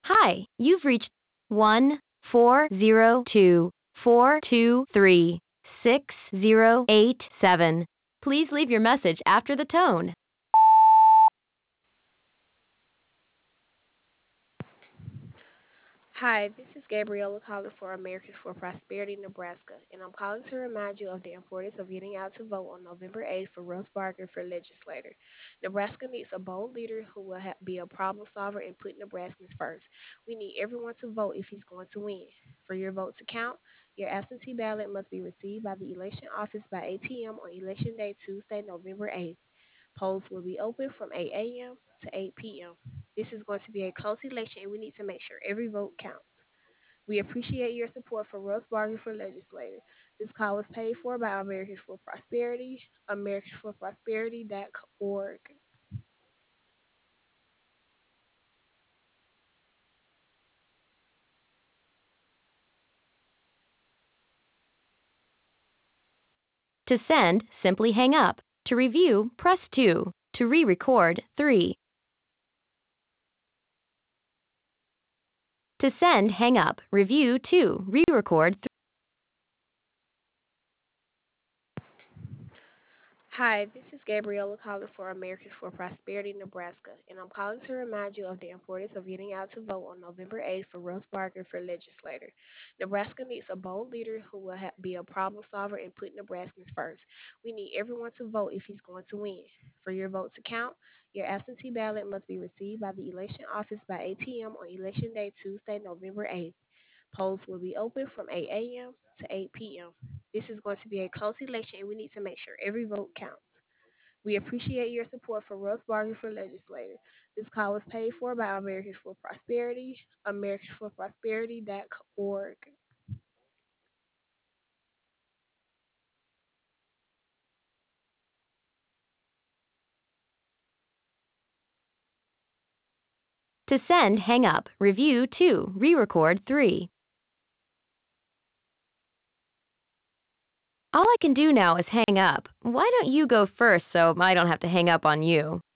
Hi, you've reached 1-402-423-6087. Please leave your message after the tone. Hi, this is Gabriella calling for Americans for Prosperity, Nebraska, and I'm calling to remind you of the importance of getting out to vote on November 8th for Russ Barker for legislator. Nebraska needs a bold leader who will be a problem solver and put Nebraskans first. We need everyone to vote if he's going to win. For your vote to count, your absentee ballot must be received by the election office by 8 p.m. on Election Day, Tuesday, November 8th. Polls will be open from 8 a.m. to 8 p.m. This is going to be a close election, and we need to make sure every vote counts. We appreciate your support for Russ Barger for legislator. This call was paid for by Americans for Prosperity, americansforprosperity.org. To send, simply hang up. To review, press 2. To re-record, 3. To send, hang up. Review, 2. Re-record, 3. Hi, this is Gabriella calling for Americans for Prosperity, Nebraska, and I'm calling to remind you of the importance of getting out to vote on November 8th for Russ Barker for legislator. Nebraska needs a bold leader who will be a problem solver and put Nebraskans first. We need everyone to vote if he's going to win. For your vote to count, your absentee ballot must be received by the election office by 8 p.m. on Election Day, Tuesday, November 8th. Polls will be open from 8 a.m. to 8 p.m. This is going to be a close election, and we need to make sure every vote counts. We appreciate your support for Russ Barger for legislator. This call was paid for by Americans for Prosperity, americansforprosperity.org. To send, hang up. Review, 2. Re-record, 3. All I can do now is hang up. Why don't you go first so I don't have to hang up on you?